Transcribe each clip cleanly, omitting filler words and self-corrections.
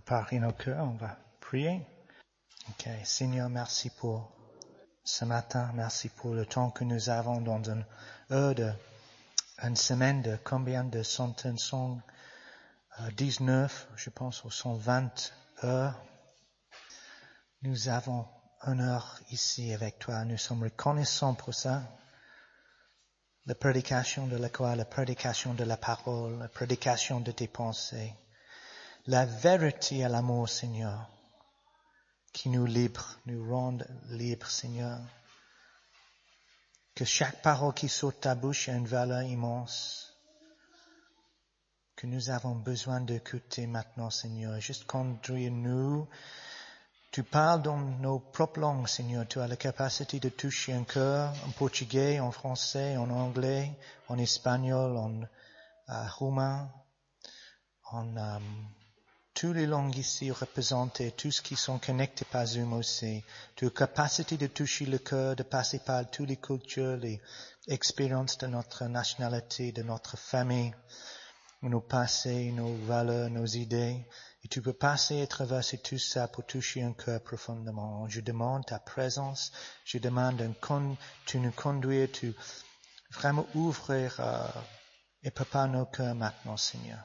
préparer nos cœurs, on va prier. Ok, Seigneur, merci pour ce matin, merci pour le temps que nous avons dans une heure une semaine de combien de centaines, 119, je pense, ou 120 heures. Nous avons une heure ici avec toi, nous sommes reconnaissants pour ça. La prédication de la croix, la prédication de la parole, la prédication de tes pensées. La vérité à l'amour, Seigneur, qui nous rend libres, Seigneur. Que chaque parole qui sort de ta bouche a une valeur immense. Que nous avons besoin d'écouter maintenant, Seigneur. Juste conduire-nous. Tu parles dans nos propres langues, Seigneur. Tu as la capacité de toucher un cœur en portugais, en français, en anglais, en espagnol, en roumain, en toutes les langues ici représentées, tous ceux qui sont connectés par Zoom aussi. Tu as la capacité de toucher le cœur, de passer par toutes les cultures, les expériences de notre nationalité, de notre famille, nos passés, nos valeurs, nos idées. Et tu peux passer et traverser tout ça pour toucher un cœur profondément. Je demande ta présence, je demande tu nous conduire, tu vraiment ouvrir et prépare nos cœurs maintenant, Seigneur.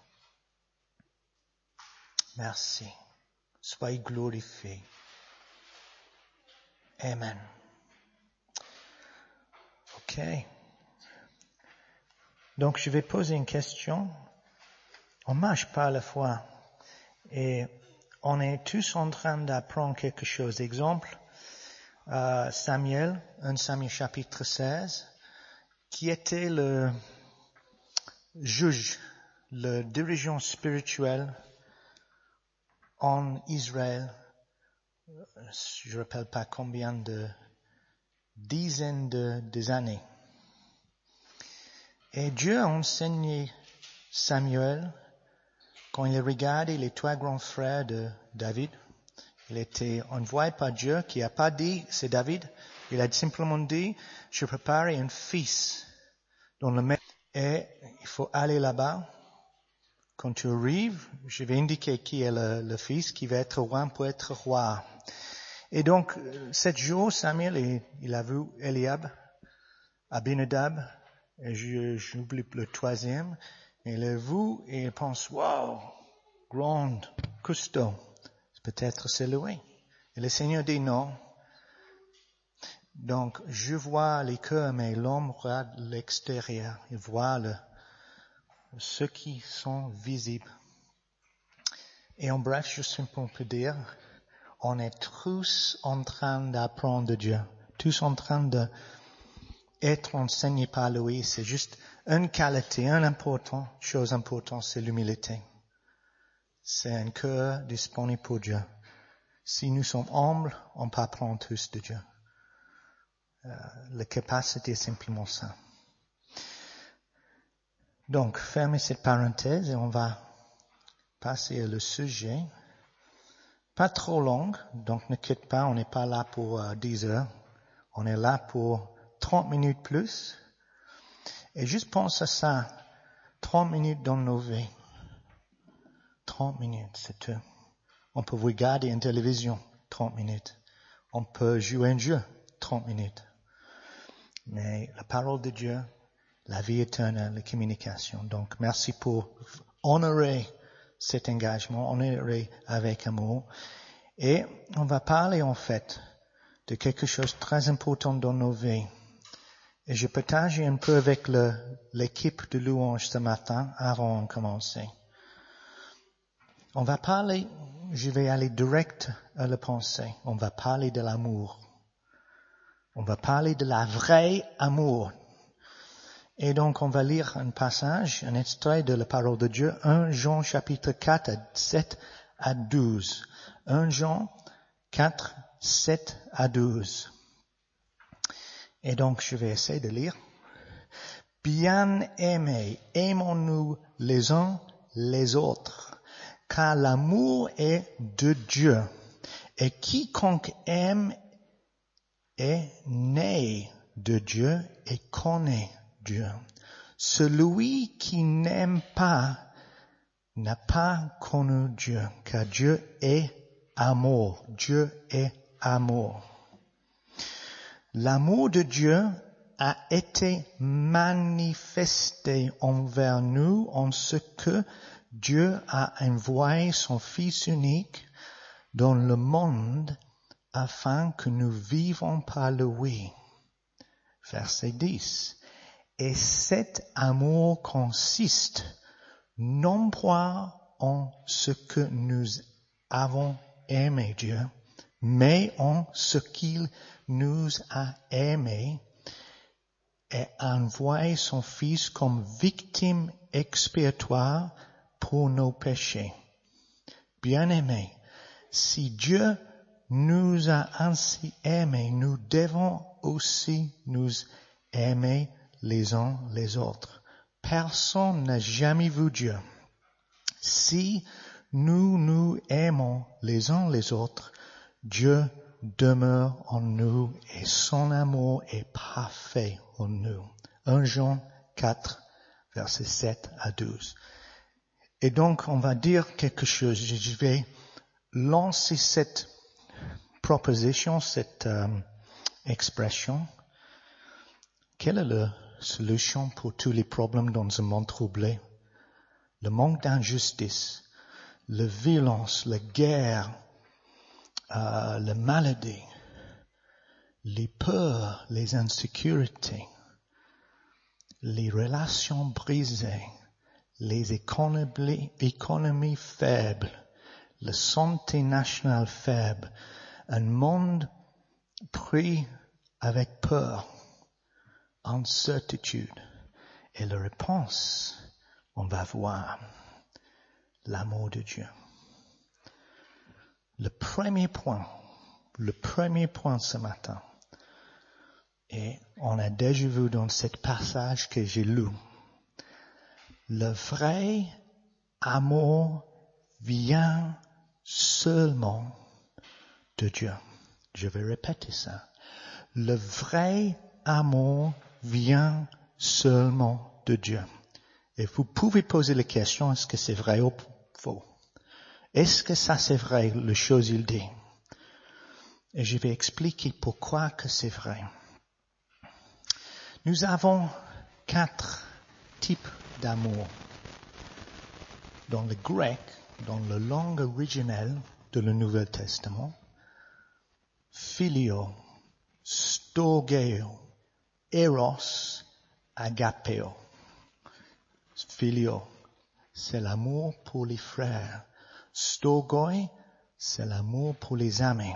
Merci. Sois glorifié. Amen. Ok. Donc, je vais poser une question. On marche pas à la fois. Et on est tous en train d'apprendre quelque chose. Exemple, Samuel, 1 Samuel chapitre 16, qui était le juge, le dirigeant spirituel en Israël, je ne rappelle pas combien de dizaines de années. Et Dieu a enseigné Samuel quand il regardait les trois grands frères de David. Il était envoyé par Dieu qui n'a pas dit c'est David. Il a simplement dit je prépare un fils dans le maître et il faut aller là-bas. Quand tu arrives, je vais indiquer qui est le fils qui va être roi pour être roi. Et donc, 7 jours, Samuel, il a vu Eliab, Abinadab, et j'oublie le troisième. Il l'a vu et il pense, wow, grand, costaud. Peut-être c'est lui. Et le Seigneur dit non. Donc, je vois les cœurs, mais l'homme regarde l'extérieur. Il voit ceux qui sont visibles. Et en bref, je simplement peux dire, on est tous en train d'apprendre de Dieu. Tous en train d'être enseignés par lui. C'est juste une qualité, chose importante, c'est l'humilité. C'est un cœur disponible pour Dieu. Si nous sommes humbles, on peut apprendre tous de Dieu. La capacité est simplement ça. Donc, fermez cette parenthèse et on va passer au sujet. Pas trop long, donc ne quitte pas, on n'est pas là pour 10 heures. On est là pour 30 minutes plus. Et juste pense à ça, 30 minutes dans nos vies. 30 minutes, c'est tout. On peut regarder une télévision, 30 minutes. On peut jouer un jeu, 30 minutes. Mais la parole de Dieu, la vie éternelle, la communication. Donc, merci pour honorer cet engagement, honorer avec amour. Et on va parler en fait de quelque chose de très important dans nos vies. Et je partage un peu avec l'équipe de louange ce matin avant de commencer. On va parler, je vais aller direct à la pensée. On va parler de l'amour. On va parler de la vraie amour. Et donc, on va lire un passage, un extrait de la parole de Dieu, 1 Jean chapitre 4, 7 à 12. 1 Jean 4, 7 à 12. Et donc, je vais essayer de lire. Bien-aimés, aimons-nous les uns les autres, car l'amour est de Dieu. Et quiconque aime est né de Dieu et connaît Dieu. Celui qui n'aime pas n'a pas connu Dieu, car Dieu est amour. Dieu est amour. L'amour de Dieu a été manifesté envers nous en ce que Dieu a envoyé son Fils unique dans le monde afin que nous vivions par lui. Verset 10. Et cet amour consiste non pas en ce que nous avons aimé Dieu, mais en ce qu'il nous a aimés et a envoyé son Fils comme victime expiatoire pour nos péchés. Bien-aimés, si Dieu nous a ainsi aimés, nous devons aussi nous aimer les uns les autres. Personne n'a jamais vu Dieu. Si nous nous aimons les uns les autres, Dieu demeure en nous et son amour est parfait en nous. 1 Jean 4, versets 7 à 12. Et donc, on va dire quelque chose. Je vais lancer cette proposition, cette expression. Quelle est la solution pour tous les problèmes dans un monde troublé? Le manque d'injustice, la violence, la guerre, la maladie, les peurs, les insécurités, les relations brisées, les économies faibles, la santé nationale faible, un monde pris avec peur, incertitude. Et la réponse, on va voir l'amour de Dieu. Le premier point ce matin, et on a déjà vu dans ce passage que j'ai lu, le vrai amour vient seulement de Dieu. Je vais répéter ça. Le vrai amour vient seulement de Dieu. Et vous pouvez poser la question, est-ce que c'est vrai ou faux? Est-ce que ça c'est vrai, les choses qu'il dit? Et je vais expliquer pourquoi que c'est vrai. Nous avons 4 types d'amour. Dans le grec, dans la langue originelle de le Nouveau Testament, philio, storgeo, eros, agapeo. Philio, c'est l'amour pour les frères. Storgoi, c'est l'amour pour les amis.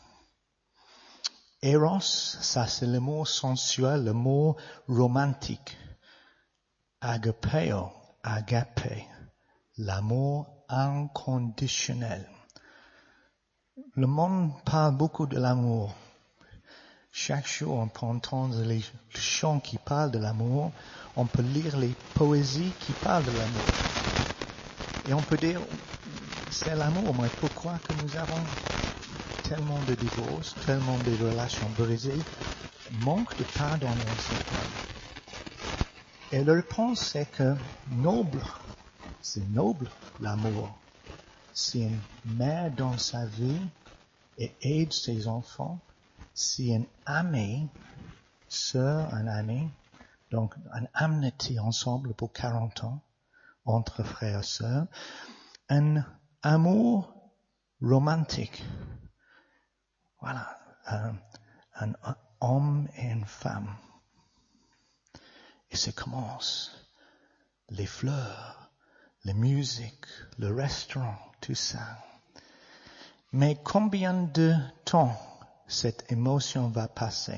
Eros, ça c'est l'amour sensuel, l'amour romantique. Agapeo, agape, l'amour inconditionnel. Le monde parle beaucoup de l'amour. Chaque jour, on peut entendre les chants qui parlent de l'amour. On peut lire les poésies qui parlent de l'amour. Et on peut dire, c'est l'amour, mais pourquoi que nous avons tellement de divorces, tellement de relations brisées, manque de pardon dans ce monde. Et la réponse, c'est que c'est noble l'amour. Si une mère dans sa vie et aide ses enfants, si une amie, sœur, un ami, donc une amitié ensemble pour 40 ans, entre frères et sœurs, un amour romantique. Voilà, un homme et une femme. Et ça commence. Les fleurs, la musique, le restaurant, tout ça. Mais combien de temps cette émotion va passer?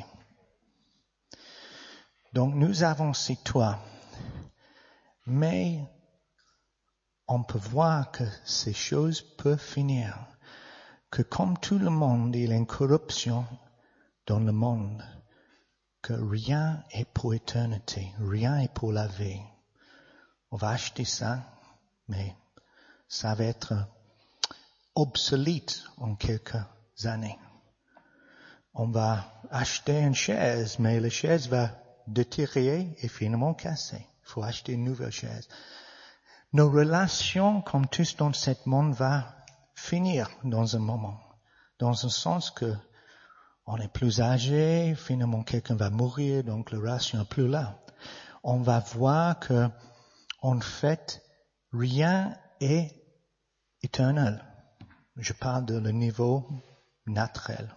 Donc nous avons ces toits. Mais on peut voir que ces choses peuvent finir. Que comme tout le monde, il y a une corruption dans le monde. Que rien est pour l'éternité. Rien est pour la vie. On va acheter ça, mais ça va être obsolète en quelques années. On va acheter une chaise, mais la chaise va détériorer et finalement casser. Il faut acheter une nouvelle chaise. Nos relations, comme tous dans ce monde, va finir dans un moment. Dans un sens que on est plus âgé, finalement quelqu'un va mourir, donc la relation n'est plus là. On va voir que, en fait, rien est éternel. Je parle de le niveau naturel.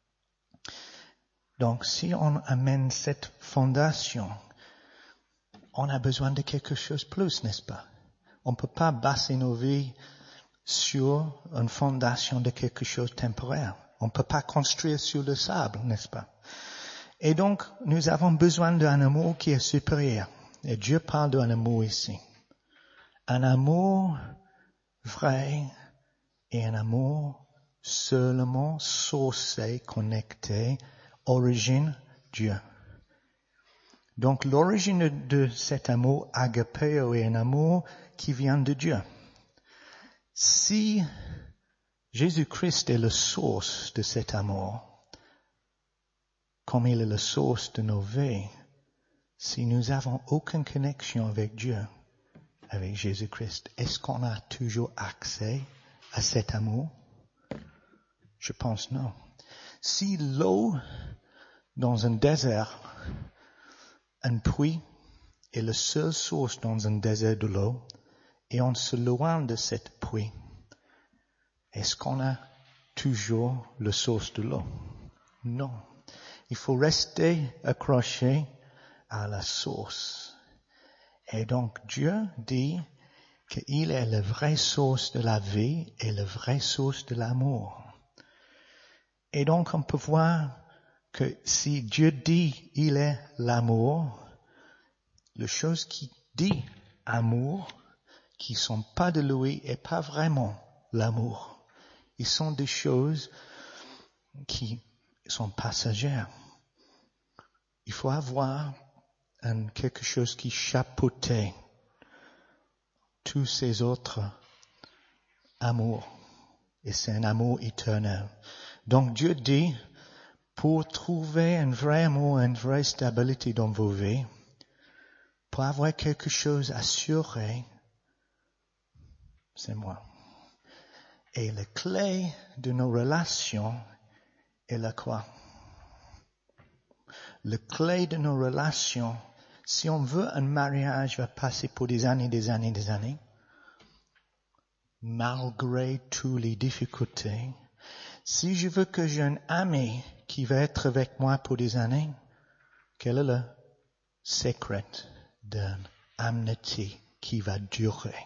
Donc, si on amène cette fondation, on a besoin de quelque chose de plus, n'est-ce pas? On ne peut pas baser nos vies sur une fondation de quelque chose de temporaire. On ne peut pas construire sur le sable, n'est-ce pas? Et donc, nous avons besoin d'un amour qui est supérieur. Et Dieu parle d'un amour ici. Un amour vrai et un amour seulement sourcé, connecté, origine Dieu. Donc, l'origine de cet amour, agapeo, est un amour qui vient de Dieu. Si Jésus-Christ est la source de cet amour, comme il est la source de nos vies, si nous n'avons aucune connexion avec Dieu, avec Jésus-Christ, est-ce qu'on a toujours accès à cet amour? Je pense non. Si l'eau dans un désert, un puits est la seule source dans un désert de l'eau, et on se loin de cette puits, est-ce qu'on a toujours la source de l'eau? Non. Il faut rester accroché à la source. Et donc Dieu dit qu'il est la vraie source de la vie et la vraie source de l'amour. Et donc on peut voir que si Dieu dit il est l'amour, les choses qui dit amour, qui sont pas de lui, et pas vraiment l'amour. Ils sont des choses qui sont passagères. Il faut avoir quelque chose qui chapeautait tous ces autres amours. Et c'est un amour éternel. Donc Dieu dit, pour trouver un vrai amour, une vraie stabilité dans vos vies, pour avoir quelque chose assuré, c'est moi. Et la clé de nos relations est la quoi? La clé de nos relations, si on veut un mariage va passer pour des années, malgré toutes les difficultés. Si je veux que j'ai un ami qui va être avec moi pour des années, quel est le secret d'une amitié qui va durer?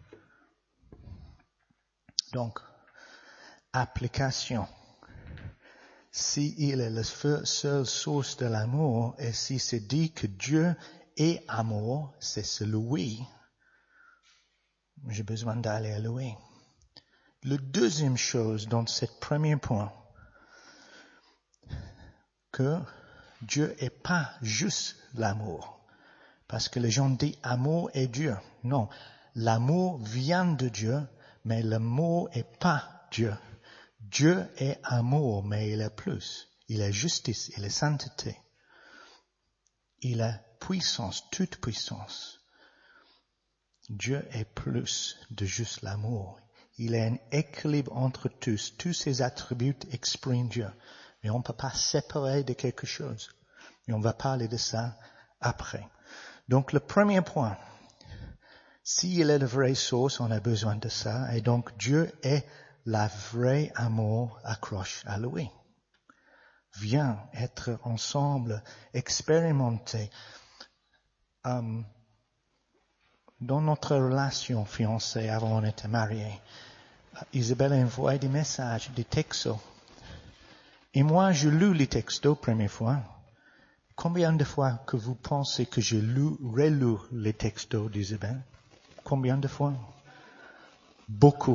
Donc, application. Si il est la seule source de l'amour, et si c'est dit que Dieu est amour, c'est celui, j'ai besoin d'aller à lui. La deuxième chose dans ce premier point, que Dieu est pas juste l'amour. Parce que les gens disent amour est Dieu. Non, l'amour vient de Dieu, mais l'amour est pas Dieu. Dieu est amour, mais il est plus. Il est justice, il est sainteté. Il est puissance, toute puissance. Dieu est plus de juste l'amour. Il est un équilibre entre tous. Tous ses attributs expriment Dieu. Mais on ne peut pas séparer de quelque chose. Et on va parler de ça après. Donc le premier point, s'il est la vraie source, on a besoin de ça. Et donc Dieu est la vraie amour accroche à lui. Viens être ensemble, expérimenter. Dans notre relation fiancée, avant on était mariés, Isabelle a envoyé des messages, des textos. Et moi, je lis les textos première fois. Combien de fois que vous pensez que j'ai relu les textos d'Isabelle? Combien de fois? Beaucoup.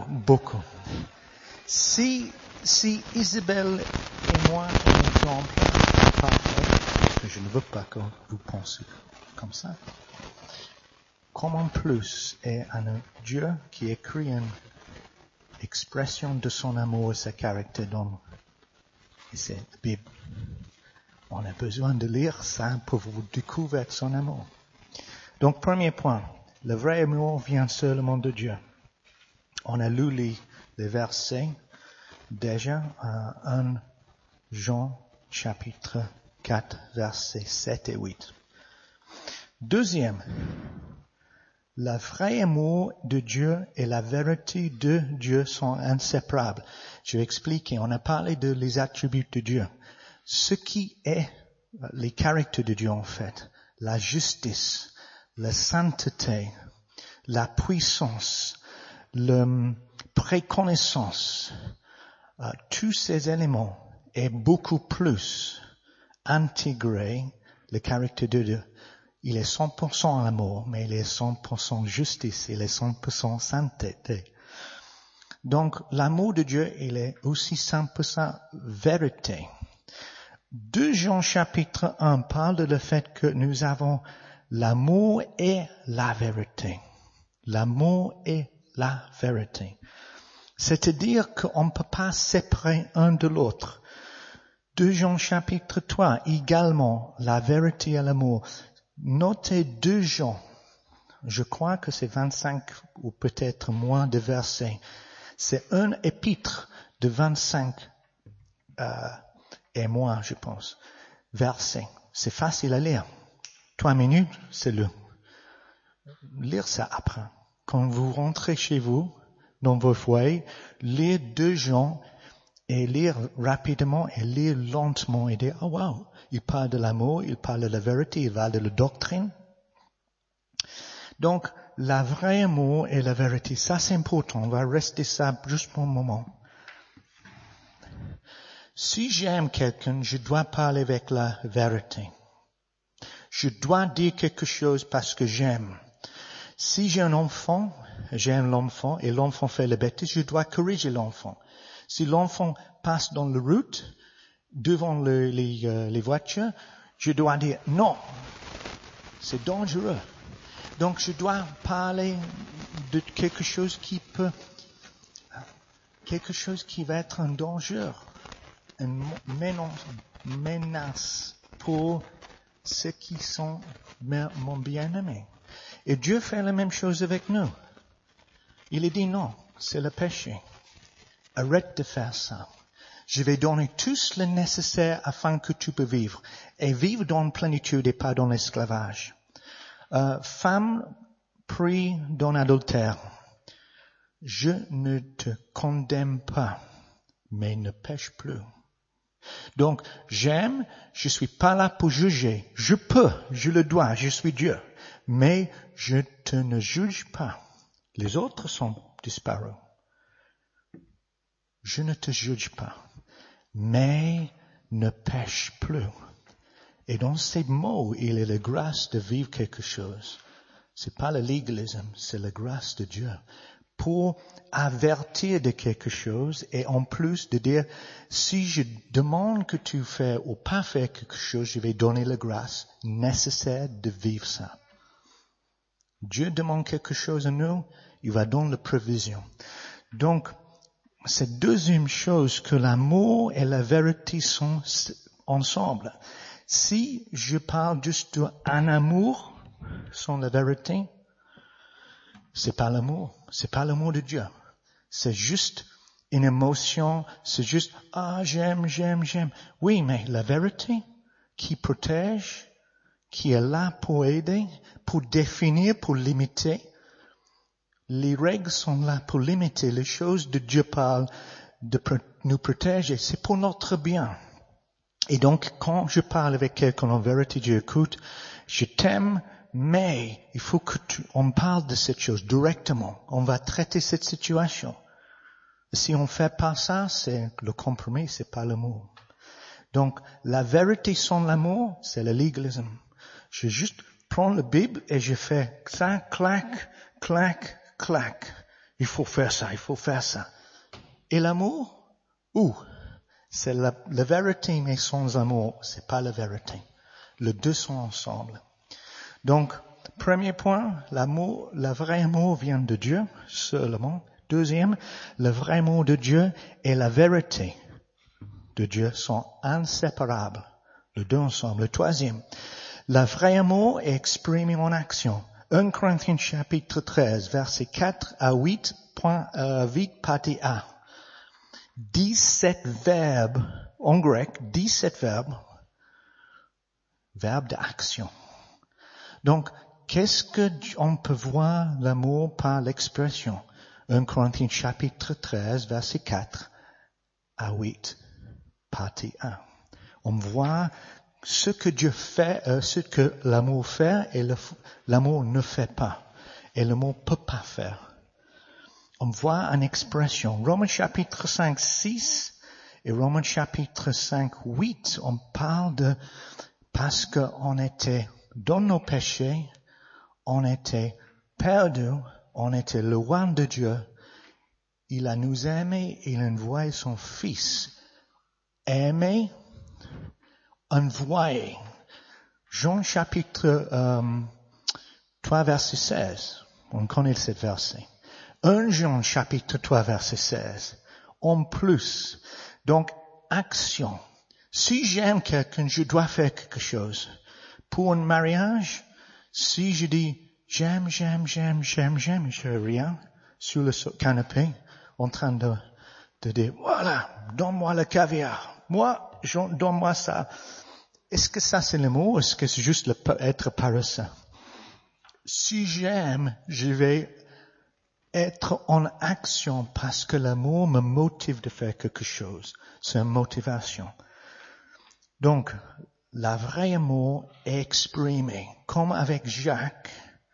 Si Isabelle et moi sont un exemple parfait, parce que je ne veux pas que vous pensiez comme ça, comment plus est un Dieu qui écrit une expression de son amour et sa caractère dans c'est la Bible. On a besoin de lire ça pour vous découvrir son amour. Donc, premier point, Le vrai amour vient seulement de Dieu. On a lu les versets déjà, 1 Jean chapitre 4, versets 7 et 8. Deuxième, le vrai amour de Dieu et la vérité de Dieu sont inséparables. Je vais expliquer, on a parlé de les attributs de Dieu. Ce qui est les caractères de Dieu en fait, la justice, la sainteté, la puissance, la préconnaissance, tous ces éléments est beaucoup plus intégré le caractère de Dieu. Il est 100% amour, mais il est 100% justice, il est 100% sainteté. Donc, l'amour de Dieu, il est aussi 100% vérité. 2 Jean chapitre 1 parle de le fait que nous avons l'amour et la vérité. L'amour et la vérité. C'est-à-dire qu'on ne peut pas séparer un de l'autre. 2 Jean chapitre 3, également, la vérité et l'amour. Notez 2 Jean. Je crois que c'est 25 ou peut-être moins de versets. C'est un épître de 25 et moins, je pense, versets. C'est facile à lire. 3 minutes, c'est le. Lire ça après. Quand vous rentrez chez vous, dans vos foyers, lire 2 Jean et lire rapidement et lire lentement et dire, oh wow, il parle de l'amour, il parle de la vérité, il parle de la doctrine. Donc, la vraie amour et la vérité, ça c'est important. On va rester ça juste pour un moment. Si j'aime quelqu'un, je dois parler avec la vérité. Je dois dire quelque chose parce que j'aime. Si j'ai un enfant, j'aime l'enfant et l'enfant fait la bêtise, je dois corriger l'enfant. Si l'enfant passe dans la route, devant les voitures, je dois dire non, c'est dangereux. Donc je dois parler de quelque chose qui va être un danger, une menace pour ceux qui sont mon bien-aimé. Et Dieu fait la même chose avec nous. Il a dit non, c'est le péché. Arrête de faire ça. Je vais donner tout le nécessaire afin que tu peux vivre. Et vivre dans la plénitude et pas dans l'esclavage. Femme prise dans l'adultère. Je ne te condamne pas, mais ne pêche plus. Donc, j'aime, je suis pas là pour juger. Je peux, je le dois, je suis Dieu. Mais je te ne juge pas. Les autres sont disparus. Je ne te juge pas, mais ne pêche plus. Et dans ces mots, il est la grâce de vivre quelque chose. C'est pas le légalisme, c'est la grâce de Dieu. Pour avertir de quelque chose et en plus de dire, si je demande que tu fais ou pas faire quelque chose, je vais donner la grâce nécessaire de vivre ça. Dieu demande quelque chose à nous, il va donner la provision. Donc, c'est deuxième chose que l'amour et la vérité sont ensemble. Si je parle juste d'un amour sans la vérité, c'est pas l'amour. C'est pas l'amour de Dieu. C'est juste une émotion. C'est juste, j'aime. Oui, mais la vérité qui protège, qui est là pour aider, pour définir, pour limiter. Les règles sont là pour limiter les choses de Dieu parle de nous protéger. C'est pour notre bien. Et donc, quand je parle avec quelqu'un en vérité, Dieu écoute, je t'aime, mais il faut que on parle de cette chose directement. On va traiter cette situation. Si on fait pas ça, c'est le compromis, c'est pas l'amour. Donc, la vérité sans l'amour, c'est le légalisme. Je juste prends la Bible et je fais ça, clac, clac, clac. Il faut faire ça, il faut faire ça. Et l'amour? C'est la vérité, mais sans amour, c'est pas la vérité. Les deux sont ensemble. Donc, premier point, l'amour, le vrai amour vient de Dieu seulement. Deuxième, le vrai amour de Dieu et la vérité de Dieu sont inséparables. Les deux ensemble. Le troisième, le vrai amour est exprimé en action. 1 Corinthiens chapitre 13, versets 4 à 8, partie A. 17 verbes, en grec, 17 verbes d'action. Donc, qu'est-ce que on peut voir l'amour par l'expression? 1 Corinthiens chapitre 13, verset 4 à 8, partie 1. On voit ce que Dieu fait, ce que l'amour fait et l'amour ne fait pas. Et l'amour peut pas faire. On voit une expression. Romains chapitre 5, 6 et Romains chapitre 5, 8, on parle de parce qu'on était dans nos péchés, on était perdus, on était loin de Dieu. Il a nous aimés, il a envoyé son Fils. Aimé, envoyé. Jean chapitre 3, verset 16. On connaît ce verset. 1 Jean chapitre 3, verset 16. En plus. Donc, action. Si j'aime quelqu'un, je dois faire quelque chose. Pour un mariage, si je dis j'aime, je fais rien sur le canapé, en train de dire, voilà, donne-moi le caviar. Donne-moi ça. Est-ce que ça c'est l'amour? Est-ce que c'est juste être paresseux? Si j'aime, je vais être en action parce que l'amour me motive de faire quelque chose. C'est une motivation. Donc, la vraie amour est exprimée, comme avec Jacques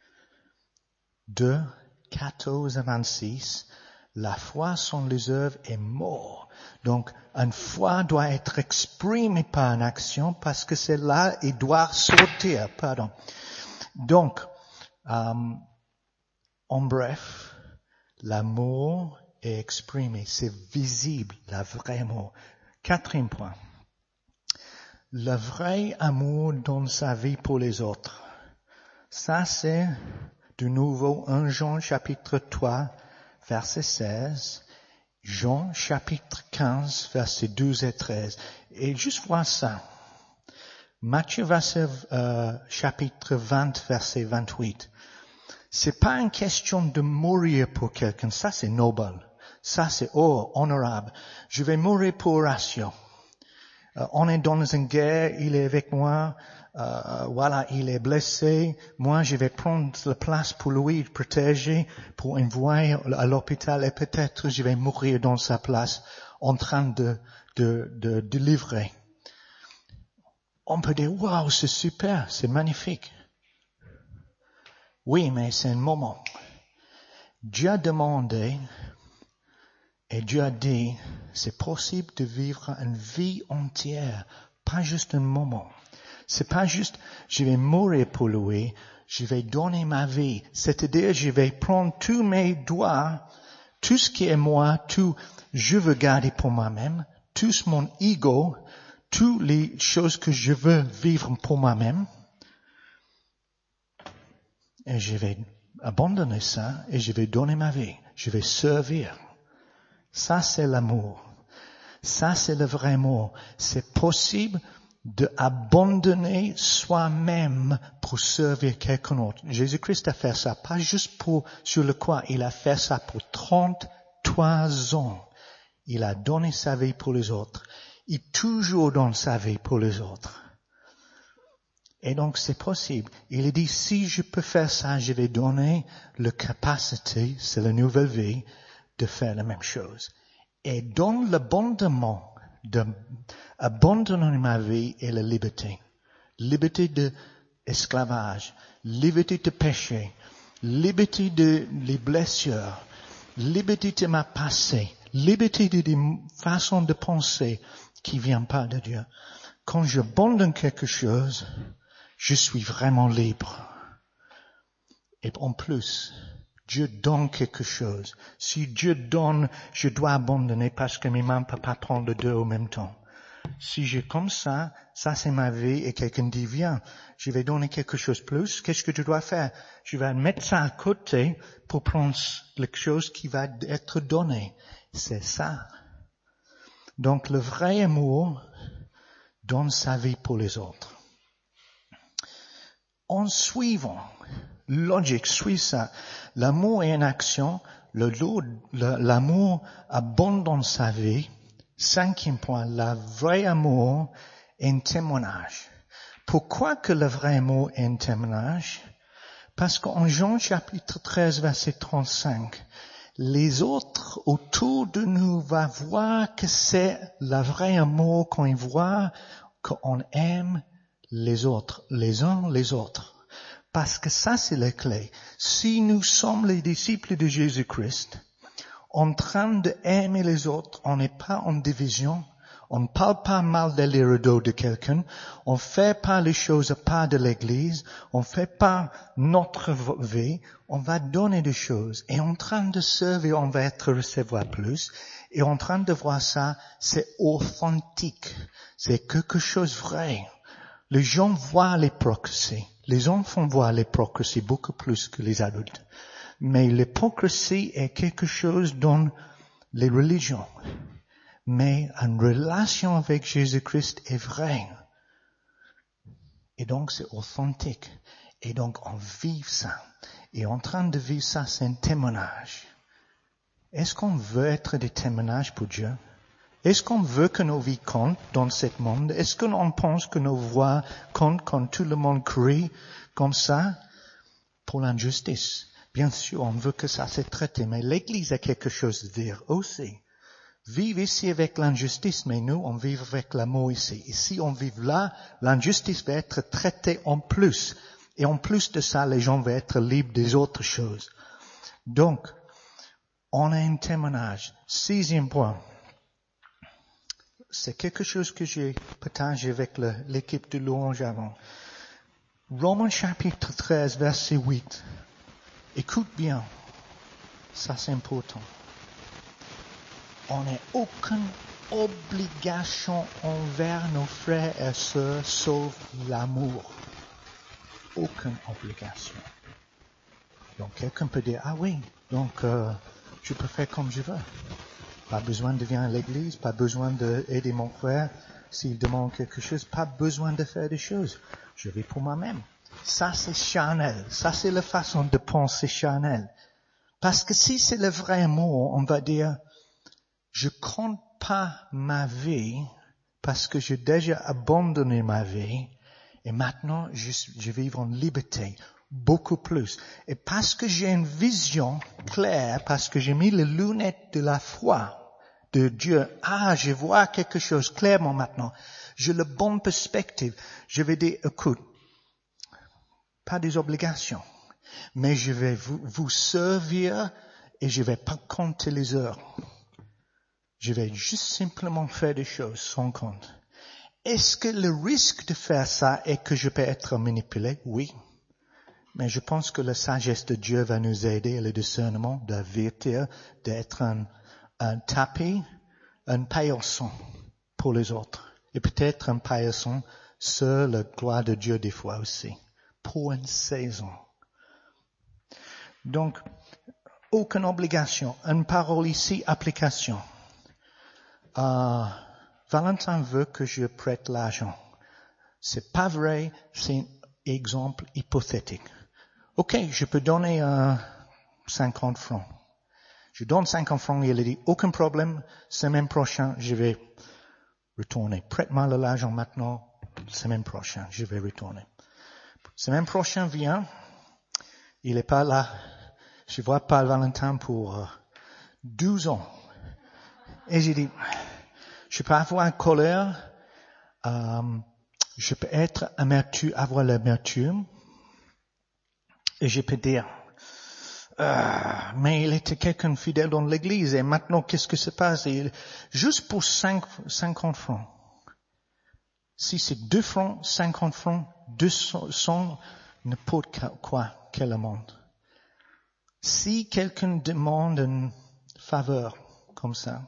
2, 14 à 26, la foi sans les œuvres est mort. Donc, une foi doit être exprimée par une action parce que c'est là et doit sortir, Donc, en bref, l'amour est exprimé, c'est visible, le vrai amour. 4e point. Le vrai amour donne sa vie pour les autres. Ça, c'est de nouveau 1 Jean chapitre 3, verset 16. Jean chapitre 15, verset 12 et 13. Et juste voir ça. Matthieu chapitre 20, verset 28. C'est pas une question de mourir pour quelqu'un. Ça, c'est noble. Ça, c'est honorable. Je vais mourir pour Horatio. On est dans une guerre, il est avec moi, il est blessé. Moi, je vais prendre la place pour lui, protéger, pour envoyer à l'hôpital et peut-être je vais mourir dans sa place en train de délivrer. On peut dire, waouh, c'est super, c'est magnifique. Oui, mais c'est un moment. Dieu a demandé et Dieu a dit, c'est possible de vivre une vie entière, pas juste un moment. C'est pas juste, je vais mourir pour lui, je vais donner ma vie. C'est-à-dire, je vais prendre tous mes doigts, tout ce qui est moi, tout, je veux garder pour moi-même, tout mon ego, toutes les choses que je veux vivre pour moi-même. Et je vais abandonner ça et je vais donner ma vie. Je vais servir. Ça, c'est l'amour. Ça, c'est le vrai amour. C'est possible d'abandonner soi-même pour servir quelqu'un d'autre. Jésus-Christ a fait ça, pas juste sur le croix. Il a fait ça pour 33 ans. Il a donné sa vie pour les autres. Il toujours donne sa vie pour les autres. Et donc, c'est possible. Il a dit, si je peux faire ça, je vais donner la capacité, c'est la nouvelle vie, de faire la même chose. Et dans l'abandonnement, d'abandonner ma vie et la liberté. Liberté de esclavage, liberté de péché, liberté de les blessures, liberté de ma passé, liberté de des façons de penser qui viennent pas de Dieu. Quand j'abandonne quelque chose, je suis vraiment libre. Et en plus, Dieu donne quelque chose. Si Dieu donne, je dois abandonner parce que mes mains ne peuvent pas prendre les deux en même temps. Si j'ai comme ça c'est ma vie et quelqu'un dit, viens, je vais donner quelque chose de plus, qu'est-ce que je dois faire? Je vais mettre ça à côté pour prendre quelque chose qui va être donné. C'est ça. Donc le vrai amour donne sa vie pour les autres. En suivant Logique, suis ça. L'amour est une action. L'amour abondant sa vie. 5e point, le vrai amour est un témoignage. Pourquoi que le vrai amour est un témoignage? Parce qu'en Jean chapitre 13, verset 35, les autres autour de nous vont voir que c'est le vrai amour quand ils voient qu'on aime les autres, les uns les autres. Parce que ça, c'est la clé. Si nous sommes les disciples de Jésus-Christ, en train d'aimer les autres, on n'est pas en division, on ne parle pas mal de l'héros de quelqu'un, on fait pas les choses pas de l'église, on fait pas notre vie, on va donner des choses. Et en train de servir, on va recevoir plus. Et en train de voir ça, c'est authentique. C'est quelque chose de vrai. Les gens voient l'hypocrisie. Les enfants voient l'hypocrisie beaucoup plus que les adultes. Mais l'hypocrisie est quelque chose dans les religions. Mais une relation avec Jésus-Christ est vraie. Et donc c'est authentique. Et donc on vit ça. Et en train de vivre ça, c'est un témoignage. Est-ce qu'on veut être des témoignages pour Dieu? Est-ce qu'on veut que nos vies comptent dans ce monde? Est-ce qu'on pense que nos voix comptent quand tout le monde crie comme ça pour l'injustice? Bien sûr, on veut que ça soit traité, mais l'Église a quelque chose à dire aussi. Vive ici avec l'injustice, mais nous, on vit avec l'amour ici. Et si on vit là, l'injustice va être traitée en plus. Et en plus de ça, les gens vont être libres des autres choses. Donc, on a un témoignage. 6e point. C'est quelque chose que j'ai partagé avec l'équipe de louange avant. Romains chapitre 13, verset 8. Écoute bien. Ça, c'est important. On n'a aucune obligation envers nos frères et sœurs sauf l'amour. Aucune obligation. Donc, quelqu'un peut dire, ah oui, donc je peux faire comme je veux. Pas besoin de venir à l'église, pas besoin d'aider mon frère s'il demande quelque chose, pas besoin de faire des choses. Je vis pour moi-même. Ça, c'est charnel. Ça, c'est la façon de penser charnel. Parce que si c'est le vrai amour, on va dire, je compte pas ma vie parce que j'ai déjà abandonné ma vie et maintenant je vis en liberté. Beaucoup plus. Et parce que j'ai une vision claire, parce que j'ai mis les lunettes de la foi de Dieu, je vois quelque chose clairement maintenant. J'ai la bonne perspective. Je vais dire, écoute, pas des obligations, mais je vais vous servir et je vais pas compter les heures. Je vais juste simplement faire des choses sans compte. Est-ce que le risque de faire ça est que je peux être manipulé? Oui. Mais je pense que la sagesse de Dieu va nous aider à le discernement de la vérité, d'être un tapis, un paillasson pour les autres. Et peut-être un paillasson sur la gloire de Dieu des fois aussi. Pour une saison. Donc, aucune obligation. Une parole ici, application. Valentin veut que je prête l'argent. C'est pas vrai, c'est un exemple hypothétique. Ok, je peux donner 50 francs. Je donne 50 francs et il a dit, aucun problème, semaine prochaine, je vais retourner. Prête-moi l'argent maintenant, semaine prochaine, je vais retourner. Semaine prochaine vient, il est pas là. Je vois pas Valentin pour 12 ans. Et j'ai dit, je peux avoir une colère, je peux être amertume, avoir l'amertume, et je peux dire, mais il était quelqu'un fidèle dans l'église, et maintenant qu'est-ce que se passe? Juste pour 50 francs. Si c'est 2 francs, 50 francs, 200, n'importe quoi, quel monde. Si quelqu'un demande une faveur comme ça,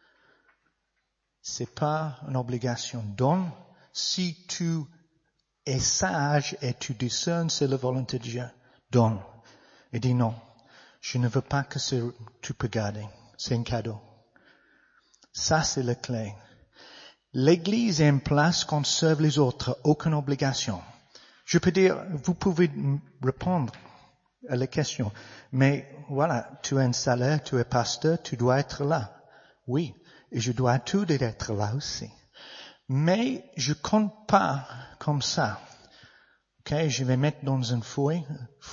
c'est pas une obligation. Donne, si tu es sage et tu discernes c'est la volonté de Dieu, donne. Et dis non, je ne veux pas que tu peux garder. C'est un cadeau. Ça, c'est la clé. L'église est en place qu'on serve les autres, aucune obligation. Je peux dire, vous pouvez répondre les questions. Mais voilà, tu as un salaire, tu es pasteur, tu dois être là. Oui, et je dois tout être là aussi. Mais je compte pas comme ça. Ok, je vais mettre dans un feuille,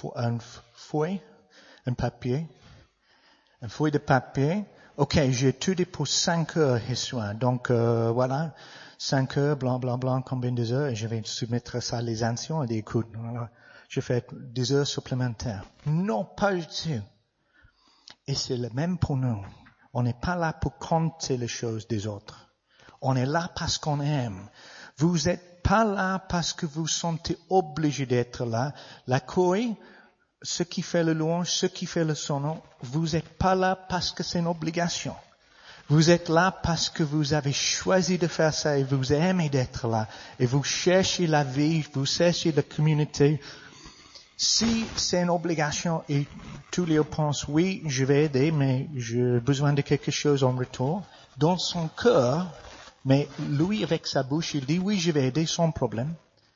un papier, un feuille de papier. Ok, j'ai étudié pour 5 heures ce soir. Donc voilà, 5 heures, blanc, combien de heures, et je vais soumettre ça à les anciens et dire, écoute, voilà, je fais des heures supplémentaires. Non, pas du tout. Et c'est le même pour nous. On n'est pas là pour compter les choses des autres. On est là parce qu'on aime. Vous n'êtes pas là parce que vous sentez obligé d'être là. La choré, ce qui fait le louange, ce qui fait le son, vous n'êtes pas là parce que c'est une obligation. Vous êtes là parce que vous avez choisi de faire ça et vous aimez d'être là. Et vous cherchez la vie, vous cherchez la communauté. Si c'est une obligation et tous les pensent, oui, je vais aider, mais j'ai besoin de quelque chose en retour, dans son cœur, mais lui, avec sa bouche, il dit, oui, je vais aider sans problème.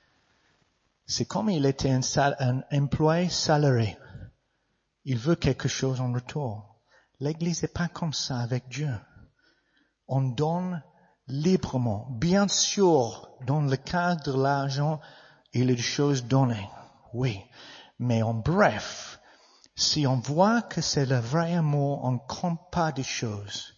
C'est comme il était un employé salarié. Il veut quelque chose en retour. L'Église n'est pas comme ça avec Dieu. On donne librement. Bien sûr, dans le cadre de l'argent, il y a des choses données. Oui. Mais en bref, si on voit que c'est le vrai amour, on ne compte pas des choses.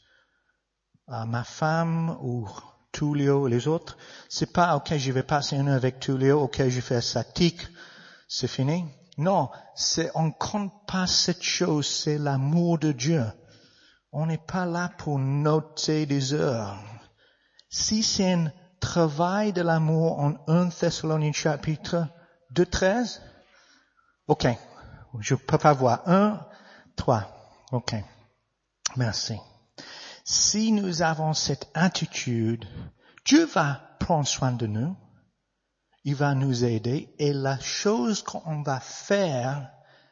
Ma femme ou Tullio et les autres, c'est pas, ok, je vais passer une heure avec Tullio, ok, je fais ça, tic, c'est fini. Non, on compte pas cette chose, c'est l'amour de Dieu. On n'est pas là pour noter des heures. Si c'est un travail de l'amour en 1 Thessaloniciens chapitre 2:13, ok, je peux pas voir. 1, 3, ok, merci. Si nous avons cette attitude, Dieu va prendre soin de nous, il va nous aider et la chose qu'on va faire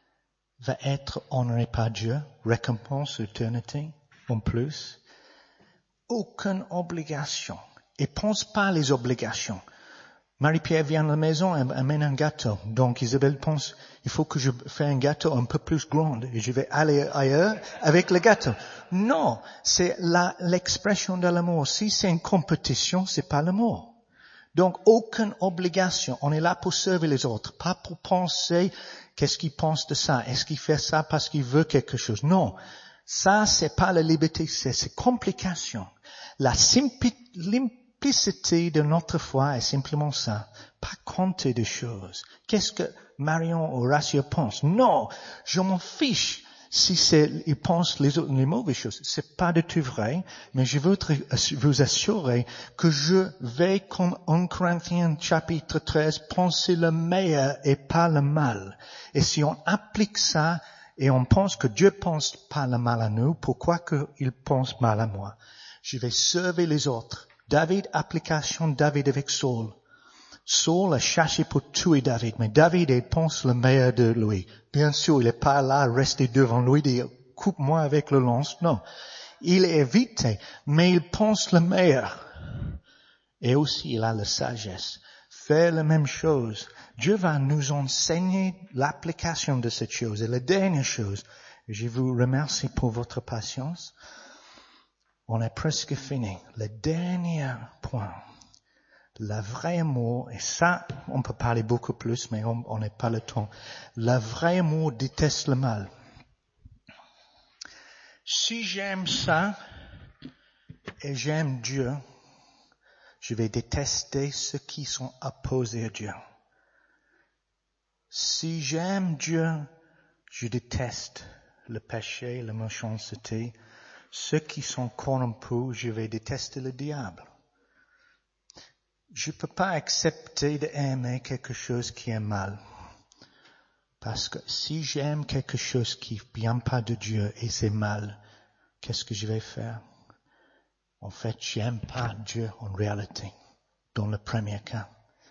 va être honorée par Dieu, récompense, éternité, en plus. Aucune obligation. Et pense pas les obligations. Marie-Pierre vient à la maison et amène un gâteau. Donc Isabelle pense, il faut que je fasse un gâteau un peu plus grand et je vais aller ailleurs avec le gâteau. Non, c'est l'expression de l'amour. Si c'est une compétition, c'est pas l'amour. Donc aucune obligation. On est là pour servir les autres, pas pour penser qu'est-ce qu'il pense de ça. Est-ce qu'il fait ça parce qu'il veut quelque chose? Non. Ça, c'est pas la liberté, c'est complication. La simplicité de notre foi est simplement ça. Pas compter des choses. Qu'est-ce que Marion ou Horacio pensent? Non, je m'en fiche si ils pensent les mauvaises choses. C'est pas du tout vrai, mais je voudrais vous assurer que je vais, comme 1 Corinthiens chapitre 13, penser le meilleur et pas le mal. Et si on applique ça, et on pense que Dieu pense pas le mal à nous, pourquoi qu'il pense mal à moi? Je vais servir les autres. David, application David avec Saul. Saul a cherché pour tuer David, mais David, il pense le meilleur de lui. Bien sûr, il n'est pas là, rester devant lui, dire, coupe-moi avec le lance. Non. Il est évité, mais il pense le meilleur. Et aussi, il a la sagesse. Faire la même chose. Dieu va nous enseigner l'application de cette chose. Et la dernière chose, je vous remercie pour votre patience. On est presque fini. Le dernier point, le vrai amour, et ça, on peut parler beaucoup plus, mais on n'a pas le temps. Le vrai amour déteste le mal. Si j'aime ça, et j'aime Dieu, je vais détester ceux qui sont opposés à Dieu. Si j'aime Dieu, je déteste le péché, la méchanceté. Ceux qui sont corrompus, je vais détester le diable. Je ne peux pas accepter d'aimer quelque chose qui est mal. Parce que si j'aime quelque chose qui ne vient pas de Dieu et c'est mal, qu'est-ce que je vais faire? En fait, j'aime pas Dieu en réalité, dans le premier cas.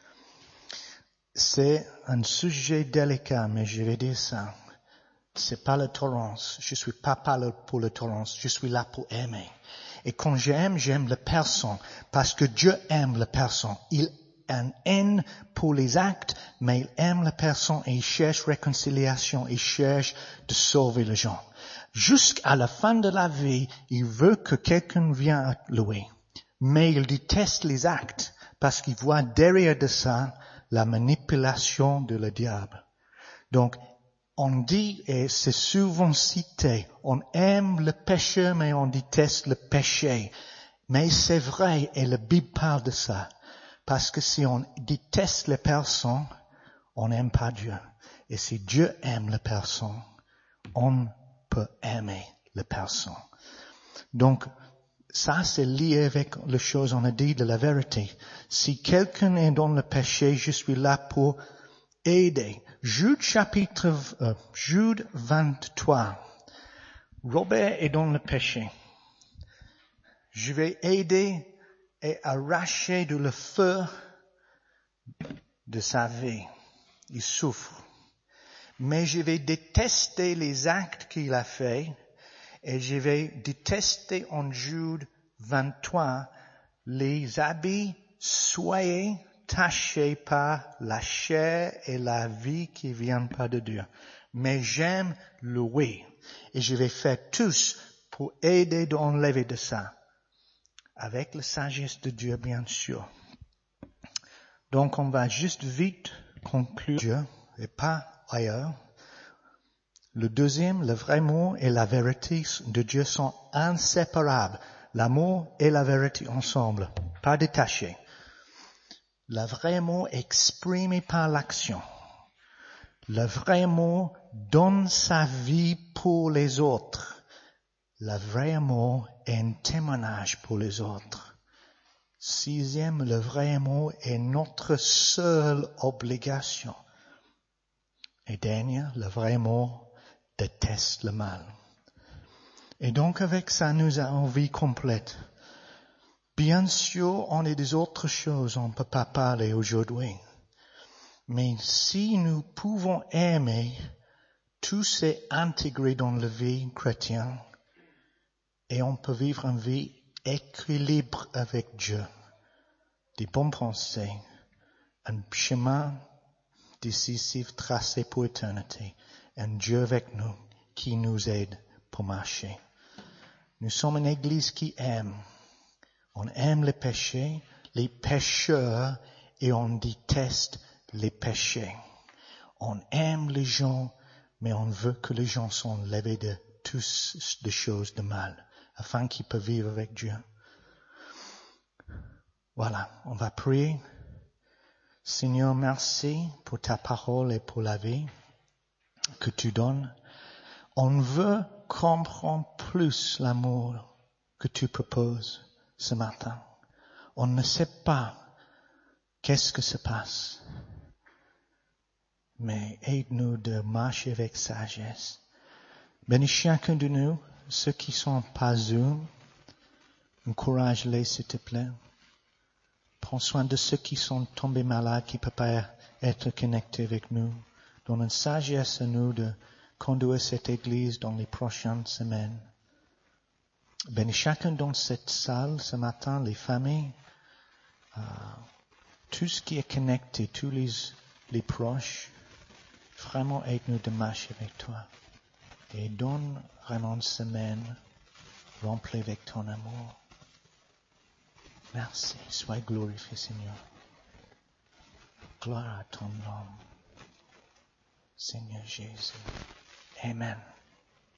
C'est un sujet délicat, mais je vais dire ça. C'est pas la tolérance. Je suis pas pour la tolérance. Je suis là pour aimer. Et quand j'aime la personne. Parce que Dieu aime la personne. Il une haine pour les actes, mais il aime la personne et il cherche réconciliation, il cherche de sauver les gens. Jusqu'à la fin de la vie, il veut que quelqu'un vienne à lui. Mais il déteste les actes parce qu'il voit derrière de ça la manipulation de le diable. Donc, on dit, et c'est souvent cité, on aime le péché, mais on déteste le péché. Mais c'est vrai, et la Bible parle de ça. Parce que si on déteste les personnes, on n'aime pas Dieu. Et si Dieu aime les personnes, on peut aimer les personnes. Donc, ça c'est lié avec les choses on a dit de la vérité. Si quelqu'un est dans le péché, je suis là pour aider. Jude 23. Robert est dans le péché. Je vais aider et arracher de le feu de sa vie. Il souffre. Mais je vais détester les actes qu'il a faits et je vais détester en Jude 23 les habits soyez tachés par la chair et la vie qui viennent pas de Dieu. Mais j'aime louer et je vais faire tous pour aider d'enlever de ça. Avec la sagesse de Dieu, bien sûr. Donc, on va juste vite conclure Dieu et pas ailleurs. Le deuxième, le vrai mot et la vérité de Dieu sont inséparables. L'amour et la vérité ensemble, pas détachés. Le vrai mot exprimé par l'action. Le vrai mot donne sa vie pour les autres. Le vrai mot est un témoignage pour les autres. Sixième, le vrai mot est notre seule obligation. Et dernier, le vrai mot déteste le mal. Et donc avec ça, nous avons vie complète. Bien sûr, on a des autres choses, on ne peut pas parler aujourd'hui. Mais si nous pouvons aimer, tout c'est intégré dans la vie chrétienne et on peut vivre une vie équilibre avec Dieu. Des bonnes pensées, un chemin décisif tracé pour l'éternité, un Dieu avec nous qui nous aide pour marcher. Nous sommes une église qui aime. On aime les péchés, les pécheurs et on déteste les péchés. On aime les gens, mais on veut que les gens soient levés de toutes les choses de mal, afin qu'ils puissent vivre avec Dieu. Voilà, on va prier. Seigneur, merci pour ta parole et pour la vie que tu donnes. On veut comprendre plus l'amour que tu proposes ce matin. On ne sait pas qu'est-ce que se passe. Mais aide-nous de marcher avec sagesse. Bénis chacun de nous, ceux qui sont pas Zoom, encourage-les s'il te plaît. Prends soin de ceux qui sont tombés malades, qui ne peuvent pas être connectés avec nous. Donne une sagesse à nous de conduire cette église dans les prochaines semaines. Bénis chacun dans cette salle ce matin, les familles, tout ce qui est connecté, tous les proches. Vraiment aide-nous de marcher avec toi. Et donne vraiment une semaine remplie avec ton amour. Merci. Sois glorifié, Seigneur. Gloire à ton nom. Seigneur Jésus. Amen.